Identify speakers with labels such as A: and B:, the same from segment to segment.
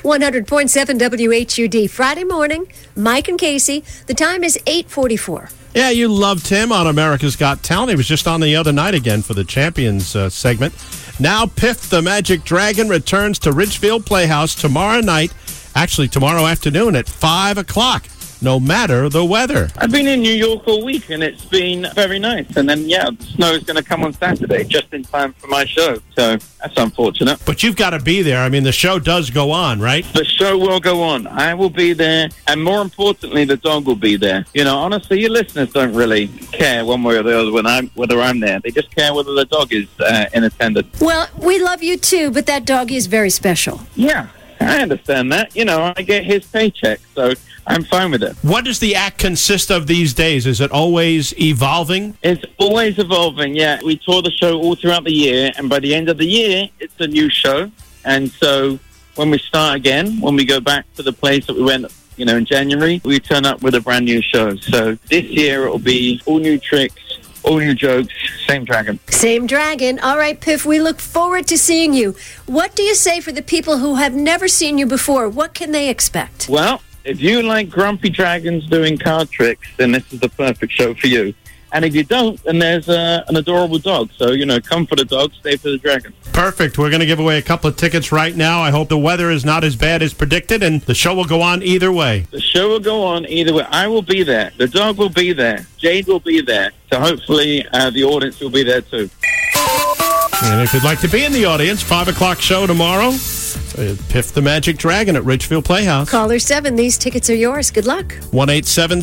A: 100.7 WHUD. Friday morning, Mike and Casey. The time is 8:44.
B: Yeah, you loved him on America's Got Talent. He was just on the other night again for the Champions segment. Now Piff the Magic Dragon returns to Ridgefield Playhouse tomorrow night. Actually, tomorrow afternoon at 5 o'clock. No matter the weather.
C: I've been in New York all week, and it's been very nice. And then, the snow is going to come on Saturday, just in time for my show. So that's unfortunate.
B: But you've got to be there. I mean, the show does go on, right?
C: The show will go on. I will be there. And more importantly, the dog will be there. You know, honestly, your listeners don't really care one way or the other whether I'm there. They just care whether the dog is in attendance.
A: Well, we love you too, but that dog is very special.
C: Yeah, I understand that. You know, I get his paycheck, so I'm fine with it.
B: What does the act consist of these days? Is it always evolving?
C: It's always evolving, yeah. We tour the show all throughout the year, and by the end of the year, it's a new show. And so when we start again, when we go back to the place that we went, in January, we turn up with a brand new show. So this year, it'll be all new tricks, all new jokes, same dragon.
A: Same dragon. All right, Piff, we look forward to seeing you. What do you say for the people who have never seen you before? What can they expect?
C: Well, if you like grumpy dragons doing card tricks, then this is the perfect show for you. And if you don't, then there's an adorable dog. So, come for the dog, stay for the dragon.
B: Perfect. We're going to give away a couple of tickets right now. I hope the weather is not as bad as predicted, and the show will go on either way.
C: The show will go on either way. I will be there. The dog will be there. Jade will be there. So hopefully the audience will be there too.
B: And if you'd like to be in the audience, 5 o'clock show tomorrow. Piff the Magic Dragon at Ridgefield Playhouse.
A: Caller 7, these tickets are yours. Good luck.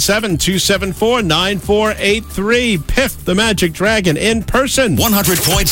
B: 1-877-274-9483. Piff the Magic Dragon in person.
D: 100.7